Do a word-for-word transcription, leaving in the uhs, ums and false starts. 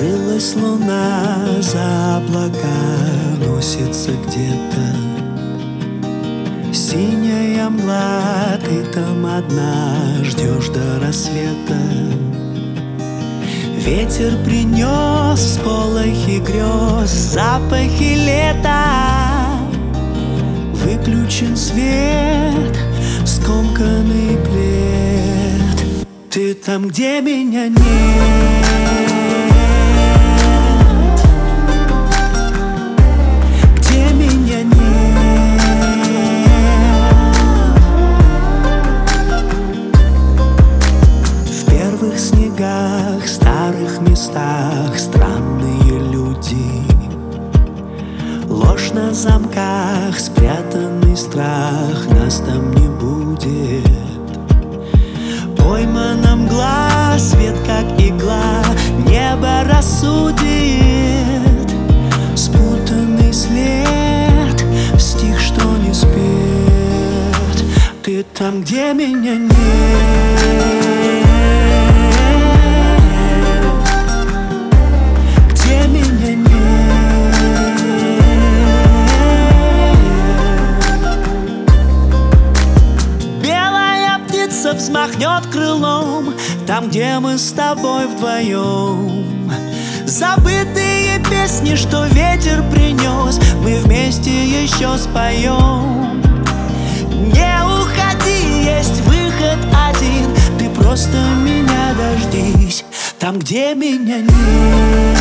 Скрылась луна за облака, носится где-то синяя мгла. Ты там одна, ждешь до рассвета. Ветер принес всполохи грез, запахи лета. Выключен свет, скомканный плед. Ты там, где меня нет. Где меня нет. В первых снегах, старых местах странные люди. Ложь на замках, спрятанный страх, нас там не будет. Поймана мгла, свет как игла, небо рассудит. Спутанный след, стих, что не спет. Ты там, где меня нет. Где меня нет. Взмахнет крылом там, где мы с тобой вдвоем. Забытые песни, что ветер принес, мы вместе еще споем. Не уходи, есть выход один. Ты просто меня дождись там, где меня нет.